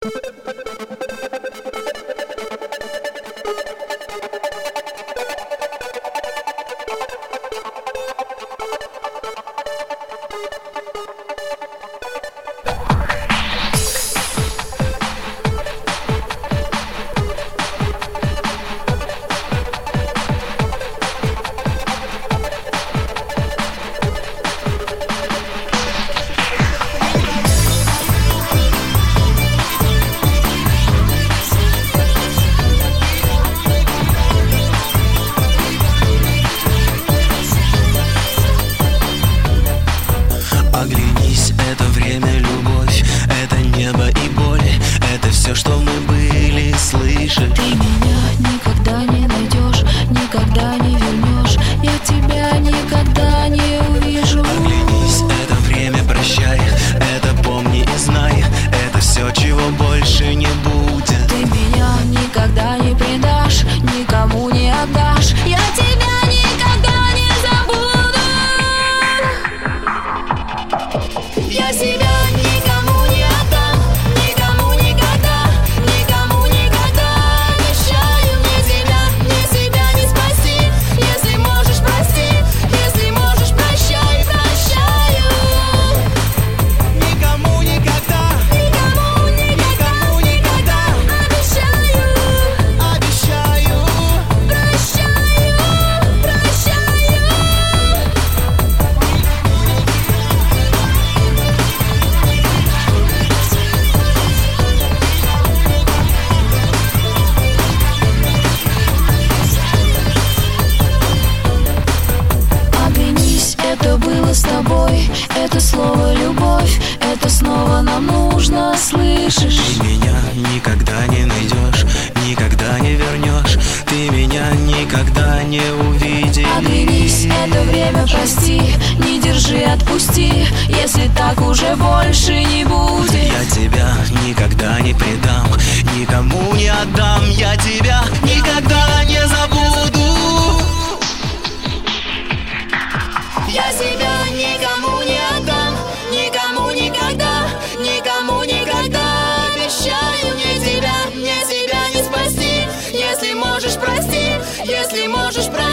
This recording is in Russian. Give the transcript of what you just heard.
Оглянись, это время, любовь, это небо и боль, это все, что мы были, слышишь? Ты меня никогда не найдешь, никогда не вернешь, я тебя никогда не увижу. Оглянись, это время, прощай, это помни и знай, это все, чего больше не будет. Ты меня никогда не предашь, никому не отдашь, я тебя никогда не забуду. Я себя никому не отдам, никому никогда, никому никогда. Обещаю мне себя не спасти. Если можешь, прости, если можешь, прощай, прощаю. Никому никогда, Никому никогда, никому никогда, обещаю, обещаю. прощаю, прощаю. Оглянись, это было с тобой, это слово любовь, это снова нам нужно, слышишь? Ты меня никогда не найдешь, никогда не вернешь, ты меня никогда не увидишь. Оглянись, это время, прости, не держи, отпусти, если так уже больше не будет. Я тебя никогда не предам, никому не отдам, я тебя никогда не забуду. Я себя никому не отдам, никому никогда, никому никогда. Обещаю мне себя не спасти. Если можешь, прости, если можешь, прости.